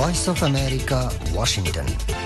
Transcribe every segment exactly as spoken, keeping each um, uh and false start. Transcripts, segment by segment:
Voice of America, Washington.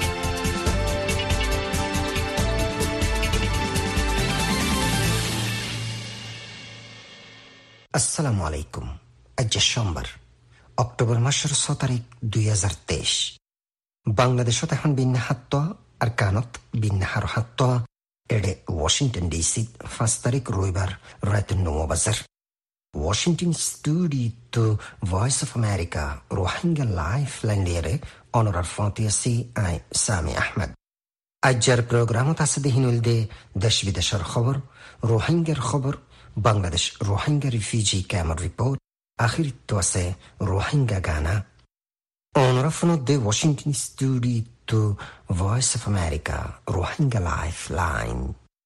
আসসালামু আলাইকুম। আজ সোমবার, অক্টোবর মাসের ছ তারিখ দুই হাজার তেইশ। বাংলাদেশত এখন বিন্যা হাত্ত আর কানত বিন্যা হার হাত্ত এডে ওয়াশিংটন ডিসি পাঁচ তারিখ রবিবার রাত নৌ বাজার। Washington studio to Voice of America Rohingya Lifeline liere honorar fontiasi ay Sami Ahmed. Ajjar programot asde hinulde desh bideshar khabar, Rohingya khabar, Bangladesh Rohingya refugee camp report, akhir to ase Rohingya Gana. Honorar de Washington studio to Voice of America Rohingya Lifeline.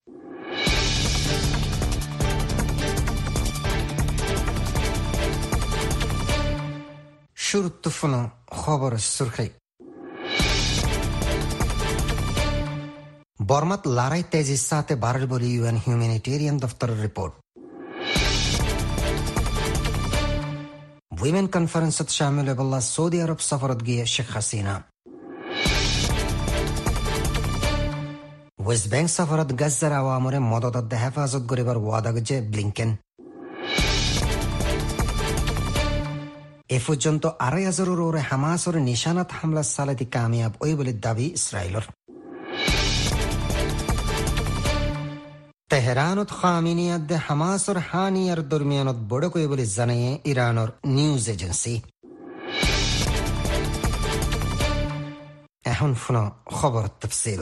শুরুত্তফুনো খবর সুরখি। বর্মাত লড়াই তেজির সাথে বাড়ল বলে UN humanitarian দফতরের report. Women কনফারেন্সত শামিল হবল্লা Saudi আরব সফরত গিয়ে শেখ হাসিনা। ওয়েস্ট ব্যাংক সফরত গাজ্জার আওয়ামরে মদত হেফাজত করিবার ওয়াদা গজে ব্লিংকেন। এ পর্যন্ত আড়াই হাজারের ওরে হামাসের নিশানাত হামলা চালাতে কামিয়াব ওই বলে দাবি ইসরায়েলের। তেহরানত খামিনিয়াত হামাসের হানিয়ার দরমিয়ানত বড় কই বলে জানায় ইরানের নিউজ এজেন্সি। এখন শুনো খবর তফসিল।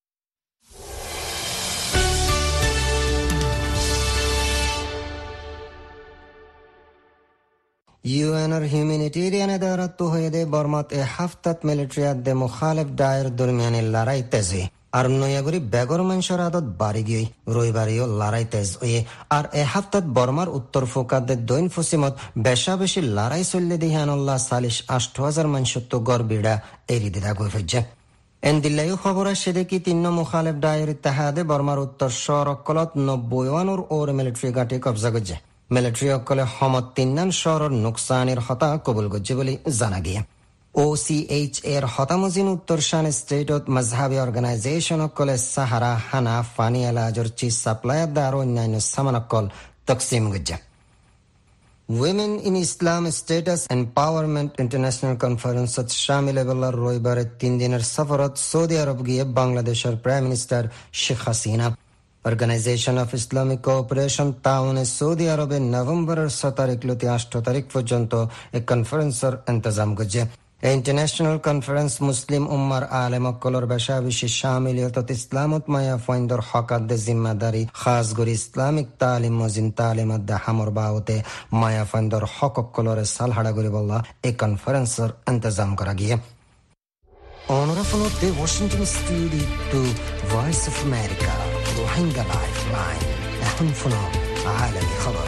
ইউএনের হিউম্যানিটেরিয়ান আদালত হয়ে দে বর্মাত এ হাফতাত মিলিটারিয়াত দে মুখালেফ দায়ের দরমিয়ানে লড়াই তেজে আর নয়াগরি বেগর মানুষের আদত বাড়ি গিয়ে রবিবারেও লড়াই তেজ হয়ে আর এ হাফতাত বর্মার উত্তর ফোকাদের দৈন ফসিমত বেশা বেশি লড়াই চললে দিহানুল্লাহ সালিশ আষ্ট হাজার মানুষত্ব গড় বিড়া এরি দিদা গই ফেজে। এন দিল্লাইও খবর আসে দেখি তিন মুখালেফ দায়ের ইত্তেহাদে বর্মার উত্তর শহরকলত নব্বই ওয়ানোর ওর মিলিটারি ঘাটে কবজা করছে। মিলিটারি অকলে সমত তিন শহরের নোকসানের হতা কবুল করছে বলে জানা গিয়ে। ও সি এইচ এর হতামজিন উত্তর শান স্টেটত মজহাবি অর্গানাইজেশন অকলে সাহারা হানা ফানি এলাজর চিজ সাপ্লাই আর অন্যান্য সামান অকল তকসিম করছে। Women in Islam status empowerment international কনফারেন্সত শামিল হবার রবিবারে তিন দিনের সফরত সৌদি আরব গিয়ে বাংলাদেশের prime minister Sheikh Hasina. Organisation of Islamic cooperation তাউনে সৌদি আরবে নভেম্বরের ছ তারিখ লতি আষ্ট তারিখ পর্যন্ত এক কনফারেন্সের ইন্তজাম করছে। এই ইন্টারন্যাশনাল কনফারেন্স মুসলিম উম্মার আলেমকলর বেশা বেশি শামিলিয়ত ইসলামত মায়া ফাইন্দর হকাত জিম্মাদারি খাস গরি ইসলামিক তালিম মজিন তালিমাত দে হামর বাউতে মায়া ফাইন্দর হককলর সালহাড়া গরি বল্লা এই কনফারেন্সের ইন্তজাম করা গিয়ে। Honorable the Washington Studio to Voice of America Rohingya Lifeline. এখন শুনো আলামী খবর।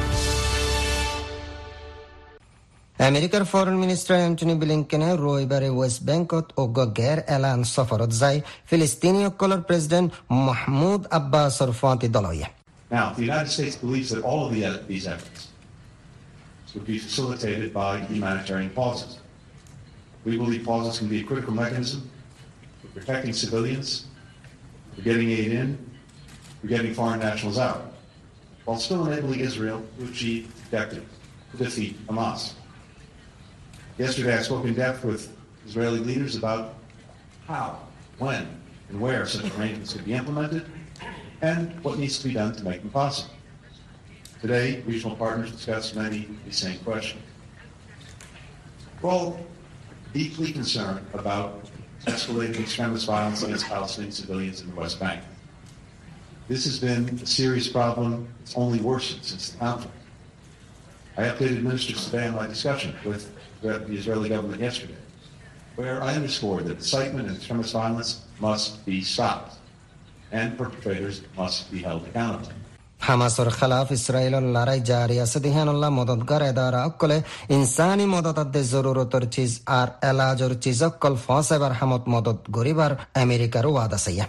আমেরিকার ফরেন মিনিস্টার অ্যান্টনি ব্লিংকেনে রবিবারে ওয়েস্ট ব্যাংকত অজ্ঞ গের এলান সফরত যায় ফিলিস্তিনি অকলর প্রেসিডেন্ট মাহমুদ আব্বাসর ফাঁতি দলইয়া। Now, the United States believes that all of the, these efforts would be facilitated by humanitarian pauses. We believe pauses can be a critical mechanism for protecting civilians, for getting aid in, for getting foreign nationals out, while still enabling Israel to achieve objectives, to defeat Hamas. Yesterday I spoke in depth with Israeli leaders about how, when, and where such arrangements could be implemented, and what needs to be done to make them possible. Today, regional partners discussed many of these same questions. We're all deeply concerned about escalating extremist violence against Palestinian civilians in the West Bank. This has been a serious problem. It's only worsened since the conflict. I updated ministers today on my discussion with the Israeli government yesterday, where I underscored that incitement and extremist violence must be stopped, and perpetrators must be held accountable. হামাসর খেলাফ ইসরায়েলের লড়াই জারি আছে দিহানুল্লাহ মদতগার এদারা অকলে ইনসানি মদত জরুরতর cheese আর এলাজর cheese অকল ফসেবার হামত মদত গরিবার আমেরিকার ওয়াদা সাইয়া।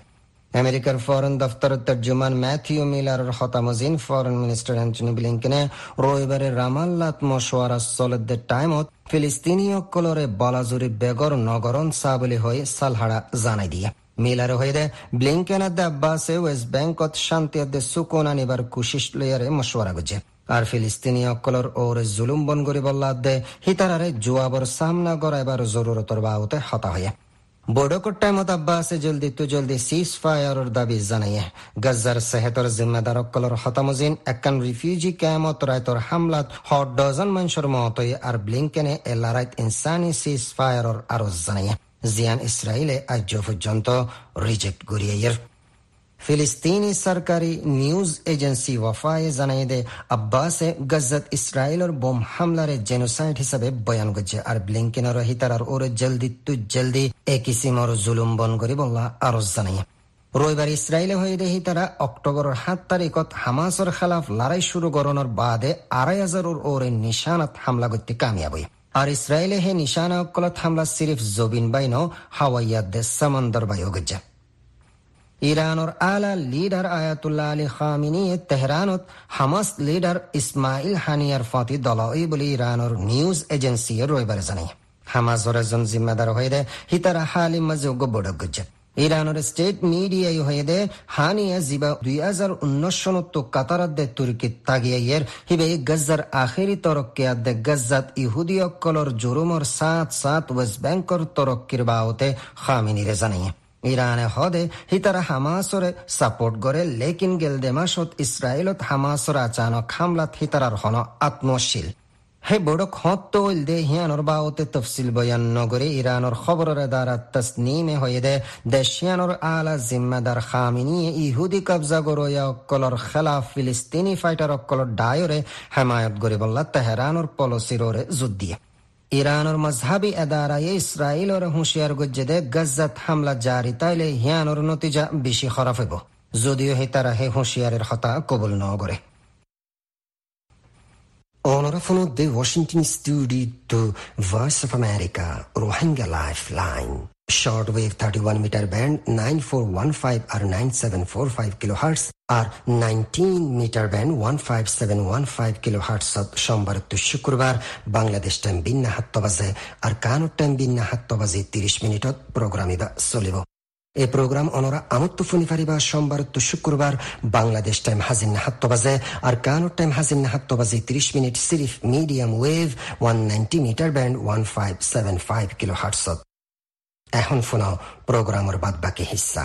আমেরিকার ফরেন দফতরের তর্জমান ম্যাথিউ মিলারের হতামজিন ফরেন মিনিস্টার অ্যান্টনি ব্লিংকেনে রবিবারে রামাল্লাত মশওয়ারা চলদের টাইমত ফিলিস্তিনীয় কলরে বলাজুরি বেগর নগরন সাবলি হয়ে সালহাড়া জানাই দিয়ে মিলারে হয়ে ব্লিংকেন আদে আব্বাসে ওয়েস্ট ব্যাংকত শান্তি আদে সুকোন আনিবার কুশিস লইয়ারে মশওয়ারা গুজে আর ফিলিস্তিনীয় কলর ওরে জুলুম বন করি বল্লা দে হিতারারে জুয়াবর সামনা গড়াইবার জরুরতর বাউতে হতা হয়ে বৈঠকের টাইমত আব্বাসে জলদি তু জলদি সিজ ফায়ারের দাবি জানাইয়ে গাজ্জার সেহতর জিম্মেদার কলর হতামজিন একান রিফিউজি ক্যাম্পত রায়তর হামলাত হট ডজন মানুষের মতই আর ব্লিংকেনে এ লড়াইত ইনসানি সিজ ফায়ারের আরজ জানাইয়ে জিয়ান ইসরায়েলে আজ পর্যন্ত রিজেক্ট করিয়ে ফিলিস্তিনি সরকারি নিউজ এজেন্সি ওয়াফায়ে জানাই দে আব্বাসে গজ্জাত ইসরায়েলের বোম হামলারে জেনোসাইড হিসাবে বয়ান করছে আর ব্লিংকেনের হিতারার ওরে জলদি তু জলদি এ কিসিমর জুলুম বন করি বললা আরজ জানাই রবিবার ইসরায়েলে হয়ে দে হিতারা অক্টোবরের সাত তারিখত হামাসের খেলাফ লড়াই শুরু করানোর বাদে আড়াই হাজারের ওরে নিশানাত হামলা করতে কামিয়াব আর ইসরায়েলে হে নিশানা অকলত হামলা সিরিফ জবিন বাইন হাওয়াইয়াত দে সমন্দর বাইও গজ্জা ইরানোর আলা লিডার আয়াতুল্লাহ আলী খামিনি তেহরানত হামাস লিডার ইসমাইল হানিয়ার ফাতি দলাই বলে ইরানোর নিউজ এজেন্সি রবিবার জানাই হামাসর একজন জিম্মেদার হয়ে দে হিতারা হালি মযোগ্য বড় গজ্জা ইরানোর স্টেট মিডিয়ায় হয়ে দে হানিয়া জিবা দুই হাজার উনিশ সনত কাতারাত দে তুর্কি তাগিয়াইয়ের হিবে গজ্জার আখেরি তরক্কি আদে গজ্জাত ইহুদি অক্কলর জুরুমর সাত সাত ওয়েস্ট ব্যাংকর তরক্কির বাওতে খামিনিরে জানাই ইরানে হদে হিতারা হামাসরে সাপোর্ট করে লেকিন গেলদে মাসত ইসরায়েলত হামাসর আচানক হামলাত হিতারার হন আত্মশীল হে বড়ক হত তৈল দে হিয়ানোর বাওতে তফসিল বয়ান নগরে ইরানোর খবরের দ্বারা তসনিমে হয়ে দে দেশিয়ানোর আলা জিম্মেদার খামিনি ইহুদি কবজা গরোয়া অক্কলর খেলাফ ফিলিস্তিনি ফাইটার অক্কলর ডায়রে হেমায়ত গরি বল্লা তেহরানোর পলসিরোরে যুদ্দিয়ে ইরানোর মজহাবি এদারায়ে ইসরায়েলের হুঁশিয়ার গজ্জে দে গজ্জাত হামলা জারি তাইলে হিয়ানোর নতিজা বেশি খারাপ হইব যদিও হে তারা হে হুঁশিয়ারের হতা কবুল ন করে Honora från the Washington studio to Voice of America Rohingya Lifeline shortwave thirty-one meter band nine four one five or nine seven four five kilohertz R nineteen meter band one five seven one five kilohertz সোমবার তো শুক্রবার Bangladesh time বিন্না সাত বাজে আর Canada time বিন্না সাত বাজে ত্রিশ মিনিটত programme ইবা চলিব এই প্রোগ্রাম অনরা আমত্ত ফুনি ফারিবা সোমবার তো শুক্রবার বাংলাদেশ টাইম হাজির না সাত বাজে আর কানাডা টাইম হাজির না সাত বাজে ত্রিশ মিনিট সিরিফ medium wave one ninety metre band one five seven five kilohertz এখন শোনাও প্রোগ্রামের বাদ বাকি হিস্সা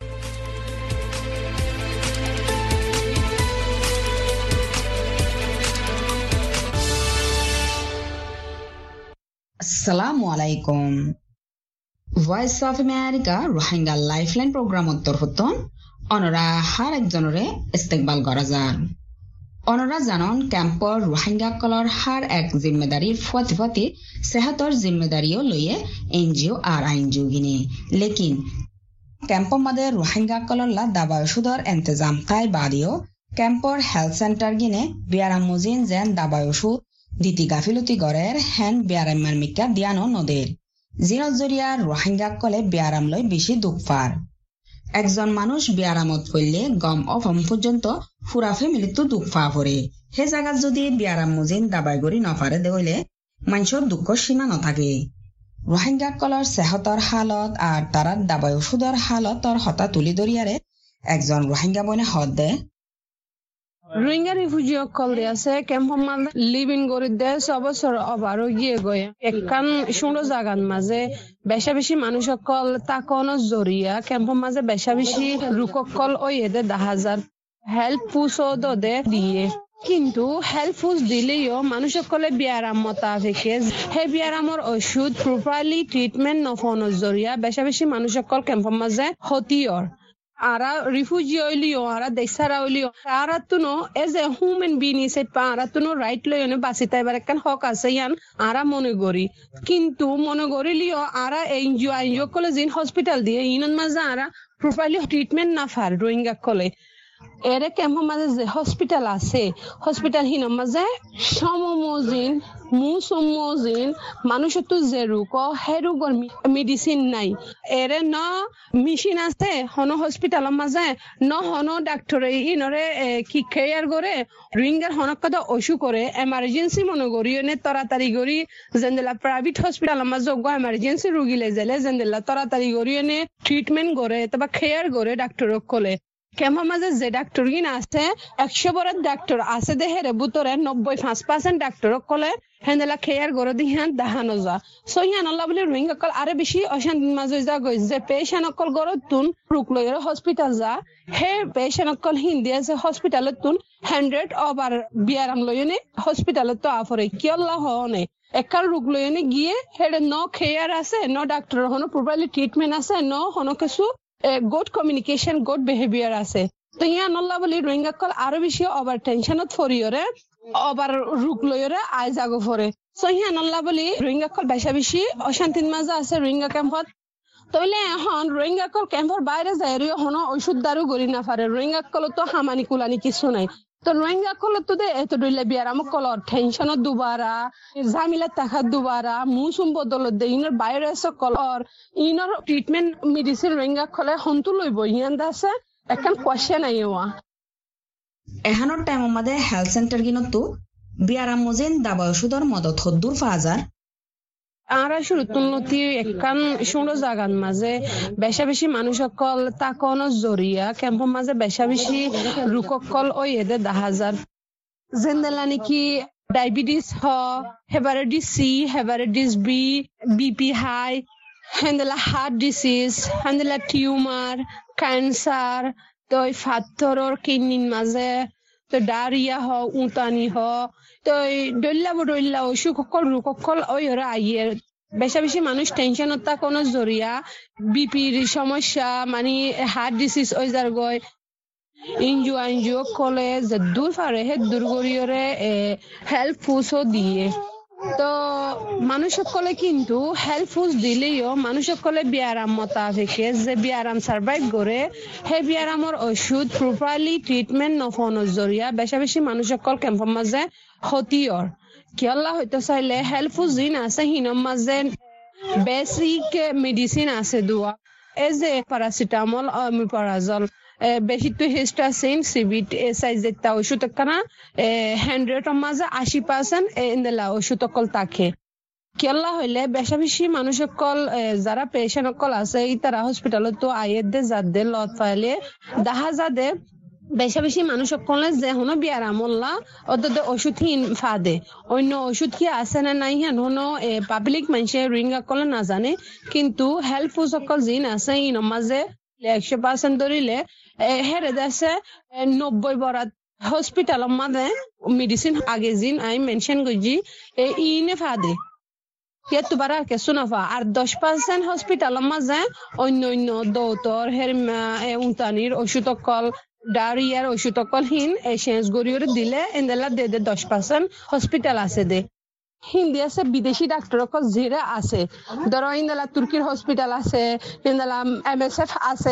আসসালামু আলাইকুম voice of America Rohingya lifeline programme অন্তর্ভুক্তন অনরা হার একজনরে ইস্তেকবাল করা যান অনরা জানন ক্যাম্পর রোহিঙ্গা কলর হার এক জিম্মেদারির ফতি ফতি সেহতর জিম্মেদারিও লইয়ে এনজিও আর আইনজিও গিনে লেকিন ক্যাম্পর মাদে রোহিঙ্গা কলরলা দাবা ওষুধর এন্তজাম তাই বাদিও ক্যাম্পর হেলথ সেন্টার গিনে বিয়ারাম মুজিন যেন দাবা ওষুধ দিতি গাফিলতি গড়ের হেন বিয়ারাম্মার মিকা দিয়ানো নদের জিনত জরিয়া রোহিঙ্গা কলে বিয়ারাম লই বেশি দুঃখ পার একজন মানুষ বিয়ারামত পড়লে গম অফম পর্যন্ত ফুরা ফ্যামিলিতো দুঃখ পা পড়ে হে জায়গাত যদি বিয়ারাম মুজিন দাবাই গড়ি নপারে দেইলে মানুষের দুঃখ সীমা নথাকে রোহিঙ্গা কলর সেহতর হালত আর তারার দাবাই ওষুধর হালতর হতা তুলি দরিয়ারে একজন রোহিঙ্গা বনে হদ দে রোহিঙ্গা রিফিউজি অকল আছে ক্যাম্প মান লিভিং গরি দে সবসর অবারও গিয়ে গয়ে একখান সুন্দর জাগান মাঝে বেশা বেশি মানুষ অকল তাকনো জরিয়া ক্যাম্প মাঝে বেশা বেশি রুককল ওই এদে দা হাজার হেল্প পুসো দে দিয়ে কিন্তু হেল্প পুস দিলেও মানুষ সকলে বিয়ারাম মোতাবেকে হে বিয়ারামর ওষুধ প্রপারলি ট্রিটমেন্ট নফনো জরিয়া বেশা বেশি মানুষ সকল ক্যাম্প মাঝে হতিয়র আরা রিফিউজি হইলিও আরা দেশারা হইলিও আরা তুনো এজ এ হিউম্যান বিং ইসেট পা আরা তুনো রাইট লইনে বাঁচিতে এবার একখান হক আছে ইয়ান আরা মনে করি কিন্তু মনে করিলিও আরা এনজিও এনজিও কলে জিন হসপিটাল দিয়ে ইনন মাঝে আরা প্রপারলি ট্রিটমেন্ট না ফার রোহিঙ্গা কলে এরে কেম্পৰ মাঝে যে হসপিটাল আছে হসপিটাল হিনৰ মাঝে সমমজিন মুসমজিন মানুষের তো যে রোগ সেই ৰোগৰ মেডিসিন নাই এরে ন মেশিন আছে হন হসপিটালৰ মাঝে ন হন ডাক্তরে ইনরে কি কেয়ার করে রিঙ্গার হনক কথা অসু করে এমার্জেন্সি মনে করি নে তাড়াতাড়ি করি জেন্দেলা প্রাইভেট হসপিটালৰ মাঝে গো এমার্জেন্সি রোগী লে জেলে জেন্দেলা তাড়াতাড়ি করি নে ট্রিটমেন্ট করে তবা কেয়ার করে ডাক্তরক কলে কেম্পৰ মাঝে যে ডাক্তর কিন আছে একশো বড় ডাক্তর আছে দেহের বুতরে নব্বই পাঁচ পার্সেন্ট ডাক্তরক কলে হেন্দেলা কেয়ার করে দিহান দাহানো যা সো হিয়ান আল্লাহ বলে রোহিঙ্গা কল আরে বেশি অশান্তির মাঝে যা গই যে পেশেন্ট অকল গরত তুন রুক লয়ের হসপিটাল যা হে পেশেন্ট অকল হিন্দি আছে হসপিটালত তুন হান্ড্রেড ওভার বিয়ারাম লয়নে হসপিটালত তো আফরে কি আল্লাহ হনে একাল রোগ লয়নে গিয়ে হেডে ন কেয়ার আছে ন ডাক্তর হনো প্রপারলি ট্রিটমেন্ট আছে ন হনো কিছু গুড কমিউনিকেশন গুড বিহেভিয়ার আছে তো ইয়ান আল্লাহ বলি রোহিঙ্গা কল আরো বেশি ওভার টেনশনত ফরিয়রে ওভার রোগ লয়রে আই জাগো ফরে সো ইয়ান আল্লাহ বলি রোহিঙ্গা কল বেশা বেশি অশান্তির মাঝে আছে রোহিঙ্গা ক্যাম্পত তইলে এখন রোহিঙ্গা কল ক্যাম্পর বাইরে যায় হনো ওষুধ দারু গড়ি না পারে রোহিঙ্গা কল তো হামানি কুলানি কিছু নাই তো রোহিঙ্গা কল তো দে এত দইলে বিয়ারাম কলর টেনশনত দুবারা জামিলা টাকা দুবারা মুসুম বদলত দে ইনর ভাইরাস কলর ইনর ট্রিটমেন্ট মেডিসিন রোহিঙ্গা কলে হন্তু লইব হিয়ান দাসে এখন কোয়েশ্চেন আইওয়া এহানোর টাইম আমাদের হেলথ সেন্টার গিনতো বিয়ারাম মজেন দাবা ওষুধর মদত হদ্দুর ফাজার আর শুরুতুন্নতি একখান সুন্দর জাগান মাঝে বেশা বেশি মানুষ সকল তাকন জরিয়া ক্যাম্পর মাঝে বেশা বেশি রুককল ওই এদে দা হাজার জেন্দেলা নাকি ডায়াবেটিস হ hepatitis C hepatitis B BP high হেন্দেলা হার্ট ডিসিজ হেন্দেলা টিউমার ক্যান্সার তো ফাথরর কিডনির মাঝে তো ডায়রিয়া হ উতানি হ তো ডল্লা বডল্লা অসুখ সকল রোগ সকল ওই ওরা আইয়ে বেশা বেশি মানুষ টেনশনত কোন জরিয়া বিপির সমস্যা মানে হার্ট ডিসিজ ওই যার গয় ইনজু আইনজু কলে যে দূর পারে হে দূর গরিয়রে হেল্প ফুসও দিয়ে তো মানুষ সকলে কিন্তু হেল্প ফুস দিলেও মানুষ সকলে বিয়ারাম মোতাবেকে যে বিয়ারাম সার্ভাইভ করে হে বিয়ারামর ওষুধ প্রপারলি ট্রিটমেন্ট নফনের জরিয়া বেশা বেশি মানুষ সকল ক্যাম্পর মাঝে হতিয়র কি আল্লাহ হইতে চাইলে হেল্প ফুস জিন আছে হিনর মাঝে বেসিক মেডিসিন আছে দুয়া এই যে প্যারাসিটামল অমিপ্রাজল বেশি তো হিস্টাসিন সিবিট সাইজ যেটা ওষুধ কানা হান্ড্রেডের মাঝে আশি পার্সেন্ট ইন্দেলা ওষুধ কল থাকে কেলা হইলে বেশা বেশি মানুষ সকল যারা পেশেন্ট সকল আছে এই তারা হসপিটালত তো আইয়ের দে যাদের লত পাইলে দেখা যাদে বেশা বেশি মানুষ সকলে যে হনো বিয়ারামল্লা অত ওষুধ হিন ফাদে অন্য ওষুধ কি আছে না নাই হেন হনো পাবলিক মানুষে রিঙ্গা কলে না জানে কিন্তু হেল্প সকল জিন আছে ইন মাঝে একশো পার্সেন্ট ধরিলে হেরে দেশে নব্বই বরাত হসপিটালের মাঝে মেডিসিন আগে জিন আই মেনশন করছি ইনে ফাদে ইয়াতো বারা কিছু নাফা আর দশ পার্সেন্ট হসপিটালের মাঝে অন্য অন্য দৌতর হেরমা উতানির ওষুধ কল ডায়রিয়ার ওষুধ কল হিন এসেন্স গড়িয়ে দিলে এন্দেলা দে দে দশ পার্সেন্ট হসপিটাল আছে দে হিন্দি আছে বিদেশি ডাক্তার যেরা আছে ধরো ইন্দালা তুর্কির হসপিটাল আছে ইন্দালা এম এস এফ আছে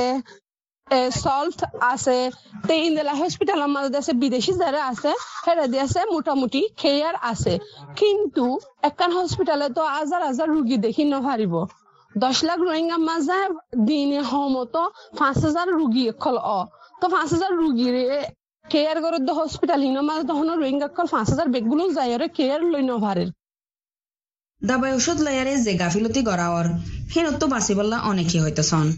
সল্ট আছে তো ইন্দালা হসপিটালের মধ্যে আছে বিদেশি যারা আছে হেরা দিয়ে আছে মোটামুটি কেয়ার আছে কিন্তু একখান হসপিটালে তো হাজার হাজার রুগী দেখি নভারিব দশ লাখ রোহিঙ্গা মাঝে দিনে হমতো পাঁচ হাজার রুগী কল অ তো পাঁচ হাজার রুগীর কেয়ার করে হসপিটাল হিনো মাঝে তখন রোহিঙ্গা কল পাঁচ হাজার বেগগুলো যায় কেয়ার লই নভারের দাবাই ওষুধ লয়ারে যে গাফিলতি গড়াওয়ার হেনতো বাঁচিবল্লা অনেকে হয়তো সন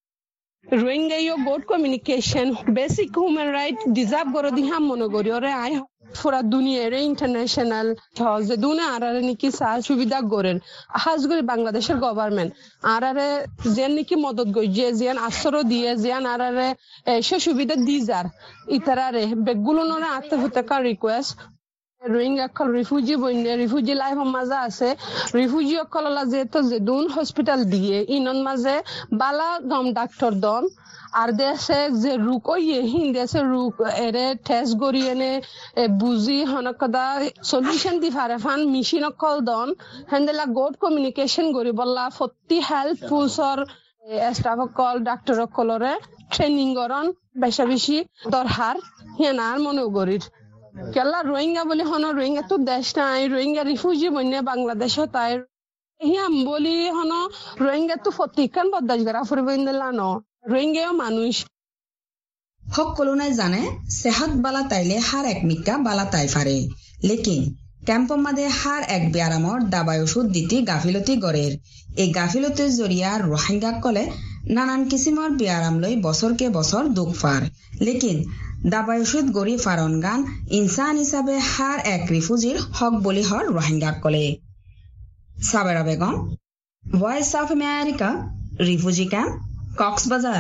রোহিঙ্গা ইও good communication basic human right deserve করে দিহা মনে করি ওরে আই পুরা দুনিয়ার ইন্টারন্যাশনাল যে দুনে আরারে নাকি সুবিধা করেন হাজ করে বাংলাদেশের গভর্নমেন্ট আরারে যেন নাকি মদত গই যে যেন আশ্রয় দিয়ে যেন আরারে সে সুবিধা দি যার ইতারারে বেগুলো নরে আত্মহত্যাকার রিকোয়েস্ট রোহিঙ্গা কল রিফিউজি বইনে রিফিউজি লাইফ মাঝে আছে রিফিউজি কললা যেহেতু যে দুন হসপিটাল দিয়ে ইনন মাঝে বালা দম ডাক্তার দন আর দেশে যে রুক ইয়ে হিন দেশে রুক এরে টেস্ট করি এনে বুঝি হনকদা সলিউশন দি ফারে ফান মেশিন কল দন হেন্দেলা গুড কমিউনিকেশন করি বললা ফতি হেল্প ফুলসর স্টাফ কল ডাক্তার কলরে ট্রেনিং করন বেশা বেশি দরহার হেনার মনোগরীর কেলা রোহিঙ্গা বলে হন রোহিঙ্গা তো দেশ নাই রোহিঙ্গা রিফিউজি বন্যে বাংলাদেশ তাই হিয়াম বলি হন রোহিঙ্গা তো ফতিকান বদাস করা ফুরবেন্দেলান রোহিঙ্গাও মানুষ সকলো নাই জানে সেহাত বালা তাইলে হার এক মিক্কা বালা তাই ফারে লেকিন ক্যাম্পৰ মাদে হার এক ব্যায়ামৰ দাবাই ওষুধ দিতি গাফিলতি গড়ের এই গাফিলতির জরিয়া রোহিঙ্গা কলে নানান কিসিমৰ ব্যায়াম লৈ বছরকে বছর দুঃখ ফার লেকিন দাবাই ওষুধ গড়ি ফারন গান ইনসান হিসাবে হার এক রিফিউজির হক বলি হর রোহিঙ্গা কলে Sabera Begum voice of America refugee camp Cox's Bazar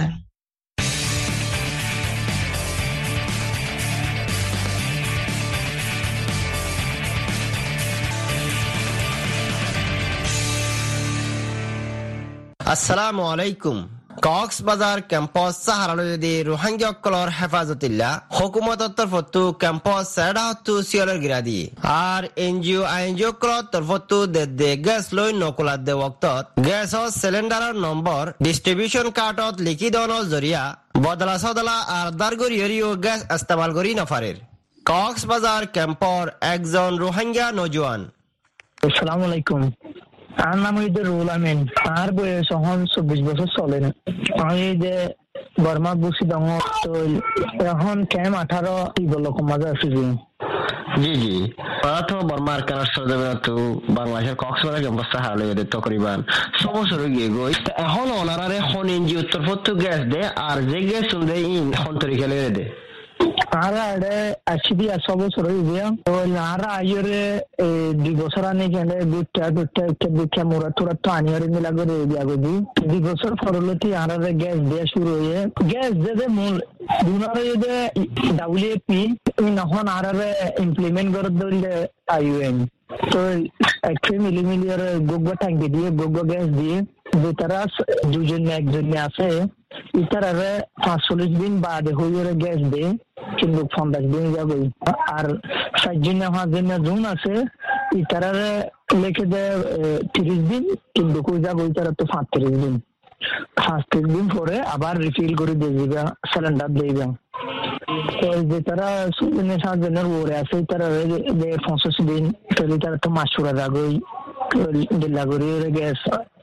আসসালামু আলাইকুম কক্সবাজার ক্যাম্পাস সাহারালয়দি রোহিঙ্গা কলর হেফাজতিল্লাহ হুকুমতর তরফতু ক্যাম্পাস সেডাহতু সিয়লের গিরাদি আর এনজিও আইনজিও কলর তরফতু দে গ্যাস লই নকুলাত দে ওয়াক্তত গ্যাস সিলিন্ডারের নম্বর ডিস্ট্রিবিউশন কার্ডত লিখি দনৰ জরিয়া বদলা সদলা আর দারগরিয়রিও গ্যাস ইস্তেমাল করি নফারের কক্সবাজার ক্যাম্পর একজন রোহিঙ্গা নজওয়ান। আসসালামু আলাইকুম, আমার নাম হইতে রুহুল আমিন। আর বয়স এখন চব্বিশ বছর চলে। আমি যে বর্মা বসি দङ তো এখন ক্যাম্প আঠারো রকম মাঝে আছি। জি জি তো বর্মার কানার সরদেবে তো বাংলাদেশের কক্সবাজার ক্যাম্পাস হারালে তকরিবান সমস্যা গিয়ে গই এখন ওনারে এখন এনজিও তরফত গ্যাস দে আর যে গ্যাস শুনবে ইন এখন তরিকা লেগে দে আরা এডে আসিদি আছো বছর হইবে তো নারা আইরে দুই বছর আনি কেনে দুটা দুটা একটা দুটা মোরা তোরা তো আনিয়ারে মিলা করে দিয়া গদি দুই বছর পরলতি আরারে গ্যাস দেয়া শুরু হয়ে গ্যাস দে মূল দুনারে দে ডাব্লিউপি নহন আরারে ইমপ্লিমেন্ট করে দিলে আইইউএন তো একটু মিলি মিলিয়ার গোগো ট্যাঙ্ক দিয়ে গোগো গ্যাস দিয়ে যে তারা দুজন একজন আছে ইতারারে পাঁচচল্লিশ দিন বাদে হইরে গ্যাস দে কিন্তু পঞ্চাশ দিন যাবে আর সাতজন পাঁচজন জুন আছে ইতারারে লিখে দেয় তিরিশ দিন কিন্তু কই যাবো ইতারা তো পঁয়ত্রিশ দিন পঁয়ত্রিশ দিন পরে আবার রিফিল করে দিয়ে দিবা সিলিন্ডার দিবা তো যে তারা সুদিনে সাতজনের ওরে আছে তারা পঞ্চাশ দিন তাহলে তারা তো মাসুরা যাগই দিল্লা করে গ্যাস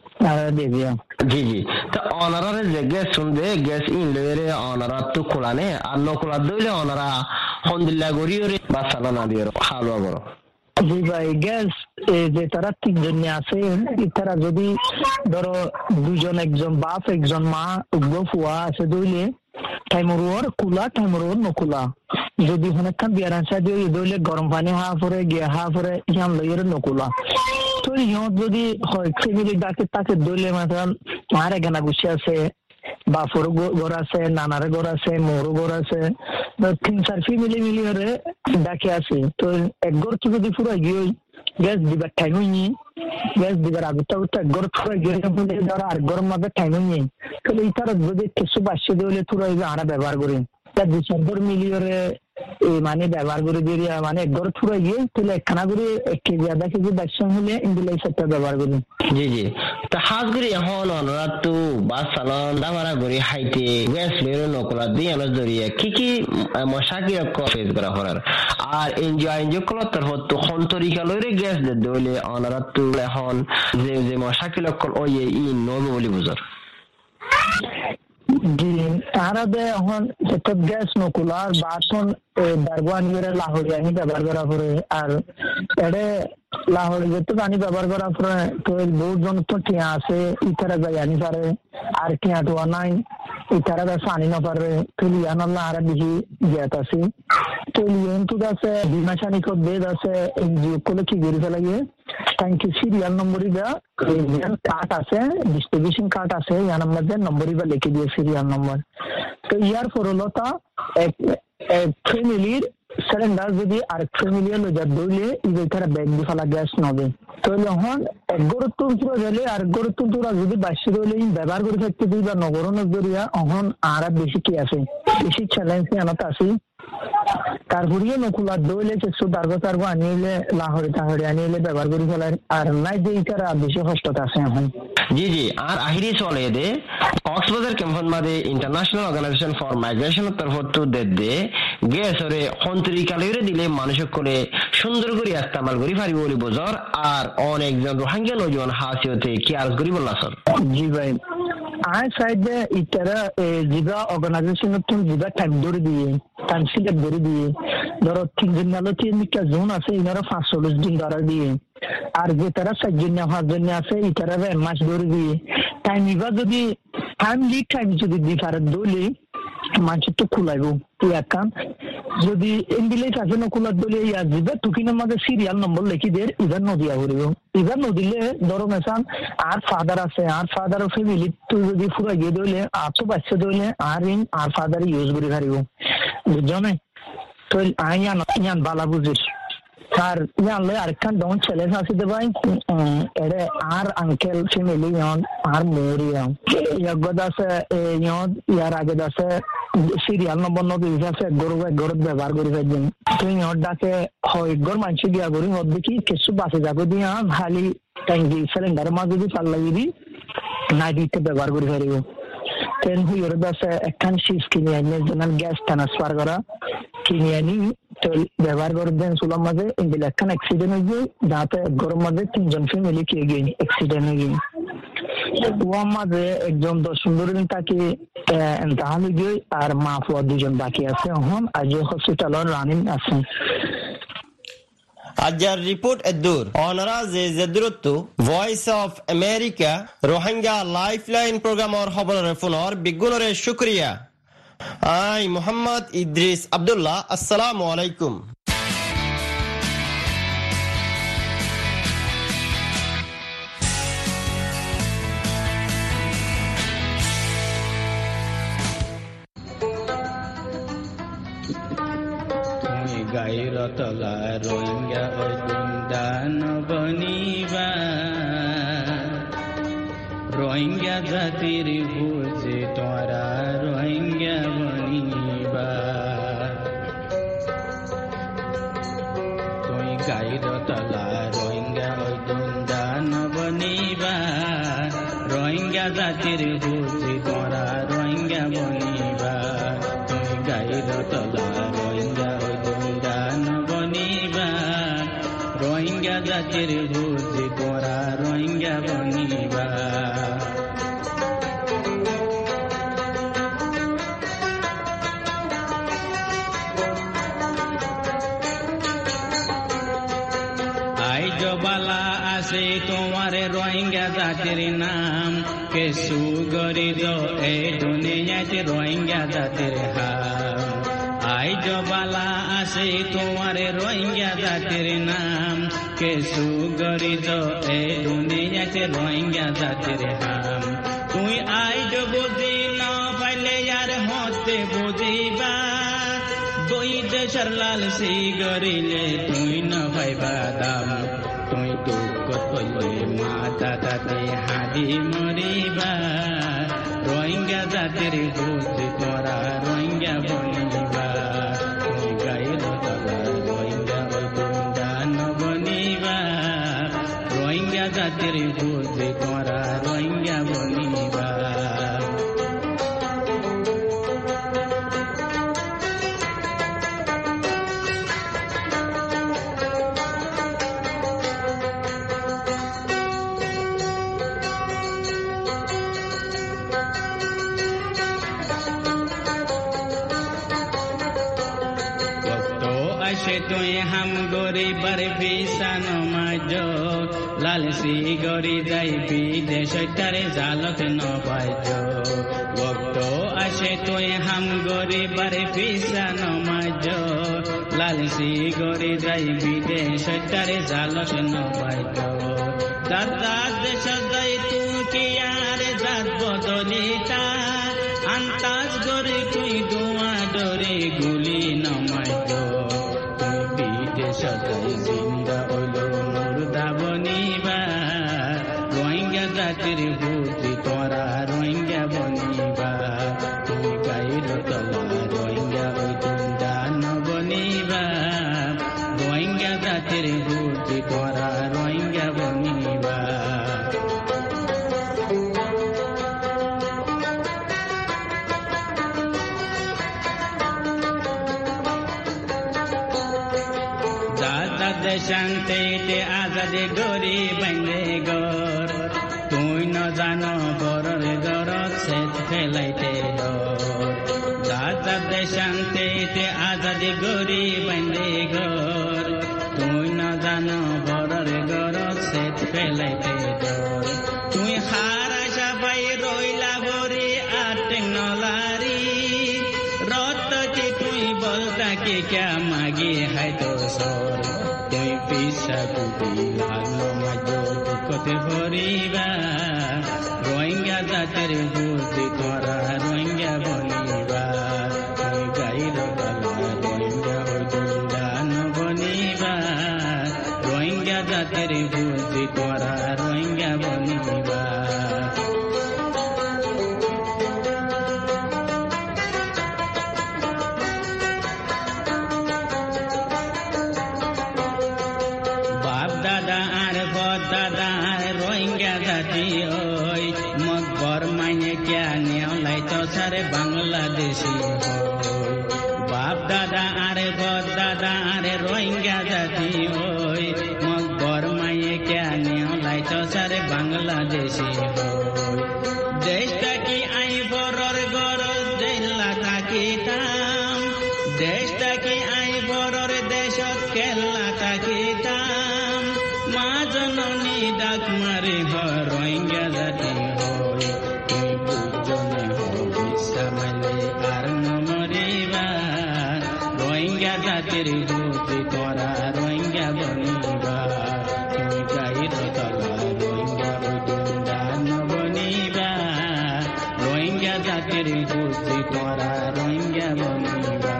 জি জি তো অনারারে যে গ্যাস শুনবে গ্যাস ইন লেরে অনারা তো খোলানে আর নকলা দইলে অনারা হন্দিল্লা গরিয়রে বাসালা না দিয়ে হালুয়া বড়। জি ভাই গ্যাস যে তারা তিনজন আছে তারা যদি ধরো দুজন একজন বাপ একজন মা উগ্র ফুয়া আছে দইলে টাইমরুয়ার কুলা টাইমরুয়ার নকুলা যদি অনেকক্ষণ বিয়ার আনসা দিয়ে দইলে গরম পানি হা পরে গিয়া হা পরে ইয়াম লইয়ের নকুলা তো ইহত যদি হয় ফ্যামিলি ডাকে তাকে দইলে মাথান মারে গানা গুছি আছে বাপর ঘর আছে নানারে ঘর আছে মোরও ঘর আছে তিন চার ফ্যামিলি মিলিয়ে ডাকে আছে তো এক ঘর তো যদি পুরো গিয়ে গ্যাস দিবার টাইম হয়নি গ্যাস দিবার আগে তো এক ঘর পুরো গিয়ে ধরো আর ঘরের মধ্যে টাইম হয়নি তাহলে ইতারা যদি কিছু বাসে দিলে পুরো আরা ব্যবহার করি তার দু চার ঘর মিলিয়ে মানে ব্যবহার করে দিয়ে মানে এক ঘর পুরো গিয়ে তাহলে একখানা করে এক কেজি আধা কেজি বাসন হলে ইন্ডিলাই সেটটা ব্যবহার করি। জি জি তো হাজ করে এখন অনরা তো বাস চালন দামারা করে হাইতে গ্যাস লেরো নকলা দিয়ে আনার জরিয়ে কি কি মশাকি ফেস করা হরার আর এনজিও আইনজিও কলার তরফ তো হন তরিকা লইরে গ্যাস দে দইলে অনরা তো এখন যে যে মশাকি লক্কল ওই ই নব বলি বুঝার জি তারা দে এখন সেটা গ্যাস নকুলার বাসন বারবান করে লাহোরি আমি ব্যবহার করা পরে আর এডে লাহোরি যেতে পানি ব্যবহার করা পরে তো বহুত জন তো টিয়া আছে ইতারা যাই আনি পারে আর টিয়া তো নাই ইতারা ব্যবসা আনি না পারে তো লিয়ান আর বেশি জ্ঞাত আছে তো লিয়ান তো আছে বিমাশানি কো বেদ আছে এনজিও কোলে কি গড়ি ফেলা গিয়ে ট্যাঙ্কি সিরিয়াল নম্বরই দেওয়া কার্ড আছে ডিস্ট্রিবিউশন কার্ড আছে ইয়ার মধ্যে নম্বরই বা লিখে দিয়ে সিরিয়াল নম্বর তো ইয়ার পর হলো তা এক ফ্যামিলির সিলিন্ডার যদি আরেক ফ্যামিলির লোজার দইলে ইতারা ব্যাগ দিয়ে ফেলা গ্যাস নবে তো এখন এক গরুর তুলতুরা গেলে আর গরুর তুলতুরা যদি বাসি দইলে ব্যবহার করে থাকতে দিই বা নগরণের জরিয়া এখন আর বেশি কি আছে বেশি চ্যালেঞ্জ আনাতে আসি তারপরে নকুলার দইলে কিছু তারগো তারগো আনিলে লাহরে তাহরে আনিলে ব্যবহার করে ফেলার আর নাই যে ইতারা বেশি কষ্টতে আছে এখন। জি জি আর আহিরি চলে দে কক্সবাজার ক্যাম্পন মাদে ইন্টারন্যাশনাল অর্গানাইজেশন ফর মাইগ্রেশন তরফত দে গেছরে সন্তরি কালিরে দিলে মানুষ করে সুন্দর করে ইস্তেমাল করি পারিব বলি বজর আর অনেকজন রোহিঙ্গা নজওয়ান হাসিয়তে কি আরজ করি বললা স্যার। জি ভাই আই সাইডে ইতারা জিবা অর্গানাইজেশন তো জিবা টাইম ধরে দিয়ে টাইম সিলেক্ট করে দিয়ে ধরো তিন দিন নালো তিন দিনটা জোন আছে ইনারা পাঁচ চল্লিশ দিন ধরা দিয়ে আর যে তারা চারজন পাঁচজন আছে ইতারা এক মাস ধরে দিয়ে টাইম ইবা যদি টাইমলি টাইম যদি দি পারে দলি মানুষ তো খোলাইব ইয়াকান যদি এমবিলেট আছে না খোলা দলি ইয়া জিবা তুকিনের মাঝে সিরিয়াল নম্বর লিখি দের ইবার নদিয়া করিব ইবার নদিলে ধরো মেসান আর ফাদার আছে আর ফাদার ফ্যামিলি তো যদি ফুরাই গিয়ে দইলে আর তো বাচ্চা দইলে আর ইন আর ফাদার ইউজ করে পারিব বুঝছো না তো আইয়ান ইয়ান বালা বুঝিস আর ইয়ানলে আরেকখান দন ছেলে আছে ভাই এরে আর আঙ্কেল ফ্যামিলি ইয়ান আর মোরিয়াম ইয়াগদ আছে ইয়ান ইয়ার আগে আছে সিরিয়াল নম্বর নদী আছে গরু গরু ব্যবহার করি ফেলছেন তুই ইয়ার ডাকে হয় গর মানসি দিয়া করি হদ দেখি কিছু বাসে যাবো দিয়া খালি ট্যাঙ্কি সিলিন্ডারের মাঝে যদি পাল্লা দিবি না দিতে ব্যবহার করে ফেলিব তেন হুইয়ের আছে একখান সিস কিনে আনি যেন গ্যাস ট্রান্সফার করা কিনে আনি তো ব্যবহার করে দেন চুলার মাঝে এগুলো একখান অ্যাক্সিডেন্ট হয়ে যায় যাতে গরম মাঝে তিনজন ফ্যামিলি খেয়ে গিয়ে অ্যাক্সিডেন্ট হয়ে গিয়ে ওয়ার মাঝে একজন দশ পনেরো দিন তাকে তাহলে গিয়ে আর মা ফুয়া দুজন বাকি আছে এখন আজ হসপিটালের রানিং আছে। আজার রিপোর্ট এদুর অনারা যে জেদুরত্তু voice of America Rohingya lifeline প্রোগ্রামর খবরের ফোনর বিগুণরে শুক্রিয়া। আই মোহাম্মদ ইদ্রিস আব্দুল্লাহ আসসালামু আলাইকুম। গাইরতলা রোহিঙ্গা দান বনিবা রোহিঙ্গা জাতির বুঝে তোরা রোহিঙ্গা বনিবা তুই গাইরতলা রোহিঙ্গা দান বনিবা রোহিঙ্গা জাতির বুঝে তোরা রোহিঙ্গা বনিবা তুই গাইরতলা রোহিঙ্গা রোহিঙ্গা জাতির বুঝি তোরা রোহিঙ্গা বনিবা আই জবালা আছে তোমার রোহিঙ্গা জাতির নাম কেসু গরিদ এই দুনিয়াতে রোহিঙ্গা জাতির হাম আই জবালা আছে তোমার রোহিঙ্গা জাতির নাম কেসু গরিদ এই দুনিয়াতে রোহিঙ্গা জাতির হাম তুই আই বুঝি না পাইলে আর হতে বুঝিবা দুই দেশের লাল সি গরিলে তুই না পাইবা দাম তুই দুঃখ করলে মাতা তাতে হাদি মরিবা রোহিঙ্গা জাতির বুঝি তোরা রোহিঙ্গা বনিবা তুই গাইরতলা রোহিঙ্গা দান বনিবা রোহিঙ্গা জাতির বুঝি তোরা রোহিঙ্গা বনিবা তুই হাম গরিবার বিছান মাজ লালসি গরি যাই বিদেশ তারে জালত নবাজ ভক্ত আসে তুই হাম গরিবার বিছান মাজ লালসি গরি যাই বিদেশ তারে জালত নবাজ দাদা দেশ যাই তুই কি আর জাত বদলিতা আন্তাজ গরি তুই দোয়া ডরে গুলি নমাজ সদাই জিন্দা হইল মুর্দা বনিবা রোহিঙ্গা জাতির বুদ্ধি তোরা রোহিঙ্গা বনিবা তুই গাইরতলা রোহিঙ্গা দান বনিবা রোহিঙ্গা জাতির বুদ্ধি তোরা রোহিঙ্গা বনিবা দেশান্তে আজাদি গরি বাইন্দে গর তুই ন জানো বড়র গরত সেত ফেলাইতে ডর দাদা দেশান্তে আজাদি গরি বাইন্দে গর তুই ন জানো বড়র গরত সেত ফেলাইতে ডর তুই হারা সবাই রইলা বরি আর টেকনোলারি রত কি তুই বলতা কি ক্যা মাগি হাই তো সর তুই পিসা কুটি লাগলো মাঝো দুঃখতে ভরিবা রোহিঙ্গা জাতের বুদ্ধি করা রোহিঙ্গা বনিবা তুই গাইর গলা রোহিঙ্গা হইদুন্দান বনিবা রোহিঙ্গা জাতের বুদ্ধি করা রোহিঙ্গা বনিবা বাংলাদেশি বাপ দাদা আরে বদ দাদা আরে রোহিঙ্গা জাতি ওই মকবর মায়ে কেনে লাইত সারে বাংলাদেশি দেশটা কি আই বড়র গরজ জেলা থাকিতাম দেশটা কি আই বড়র দেশত কেল্লা থাকিতাম মা জননী ডাক মারি হয় রোহিঙ্গা জাতি হয় তুই বুঝনে সামালে আর নমরিবা রোহিঙ্গা জাতির বুদ্ধি করা রোহিঙ্গা বনিবা তুমি গাইর তলা রোহিঙ্গা বৈদুন্দান বনিবা রোহিঙ্গা জাতির বুদ্ধি করা রোহিঙ্গা বনিবা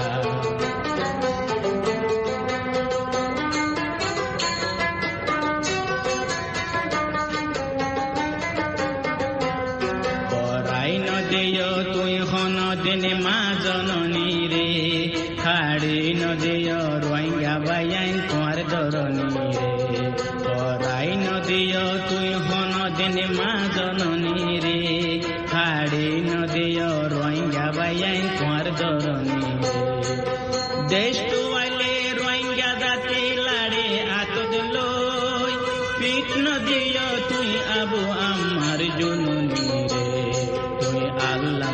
মা জননী রে খাড়ি নদীয় রোহিঙ্গা বাইন তোমার ধরনী রে পরাই নদীয় তুই হন দিন মা জননী রে খাড়ি নদীয় রোহিঙ্গা বাইন তোমার ধরনী রে দেশ তুয়ালে রোহিঙ্গা জাতি লাড়ে আতদ লই পিঠ নদীয় তুই আবু আমার জননী রে তুই আল্লাহ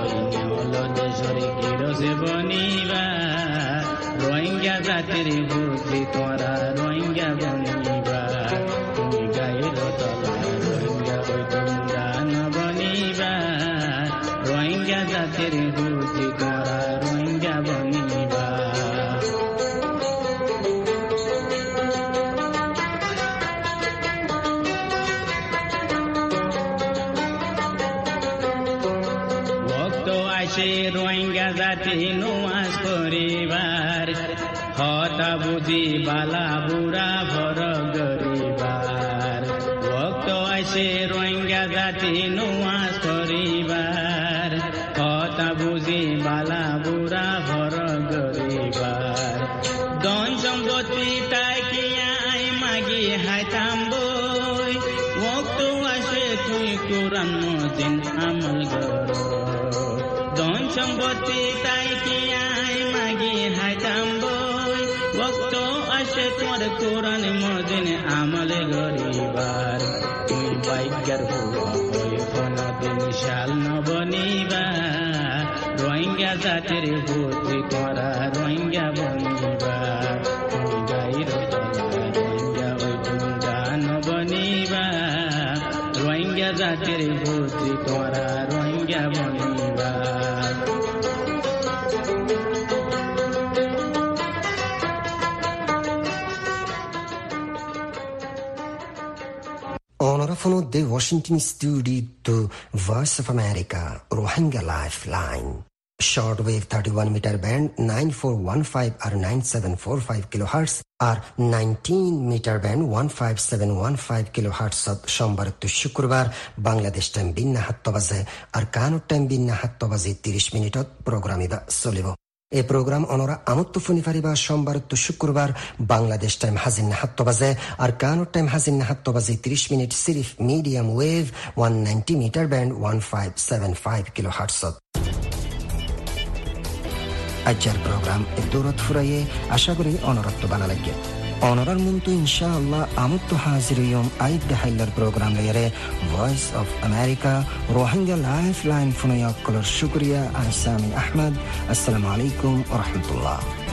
বনিবা রোহিঙ্গা জাতির বুদ্ধি করা রোহিঙ্গা বনিবা তুমি গাইর তলা রোহিঙ্গা বৈদুন্দান বনিবা রোহিঙ্গা জাতির বুদ্ধি করা রোহিঙ্গা বনিবা রোহিঙ্গা জাতি নুয়াজ করিবার হতা বুঝি বালা বুড়া ভর গরিবার ভক্ত আসে রোহিঙ্গা জাতি নুয়াজ করিবার হতা বুঝি বালা বুড়া ভর গরিবার ধন সম্পত্তি তাকিয়া আই মাগি হাইতাম বই ভক্ত আসে তুই কোরআন মজিন আমল গর ধন সম্পত্তি তাই কি আই মাগি হাইতাম বই ভক্ত আসে তোর কোরআন মজিন আমল গরিবার তুই বাইকার হুয়া হই কোনদিন শাল নবনিবা রোহিঙ্গা জাতির বুদ্ধি করা রোহিঙ্গা বনিবা তুই গাইর তলা রোহিঙ্গা বৈদুন্দান বনিবা রোহিঙ্গা জাতির বুদ্ধি করা Rohingya বনিবা Onorafono de Washington studio to Voice of America, Rohingya Lifeline. Shortwave thirty-one meter band nine four one five or nine seven four five kilohertz or nineteen meter band one five seven one five kilohertz সোমবার to শুক্রবার Bangladesh time বিন্না সাত বাজে আর কানুর time বিন্না সাত বাজে ত্রিশ মিনিটত programme ইবা চলিব এই প্রোগ্রাম অনরা আমত্ত ফুনি ফারিবা সোমবার তো শুক্রবার বাংলাদেশ টাইম হাজিন সাত বাজে আর কানুর টাইম হাজিন সাত বাজে ত্রিশ মিনিট সিরিফ medium wave one ninety metre band one five seven five kilohertz আজকের প্রোগ্রাম দৌলত ফুরাইয়ে আশা করি অনরত্ব বানা লাগে অনরার মুন্তু ইনশাআল্লাহ আমুত্তু হাজির ইয়ম আইদ দেহাইলার প্রোগ্রাম লেয়ারে voice of America Rohingya life line ফুনয়াক্কলর শুক্রিয়া আহসানি আহমদ আসসালামু আলাইকুম ওয়া রাহমাতুল্লাহ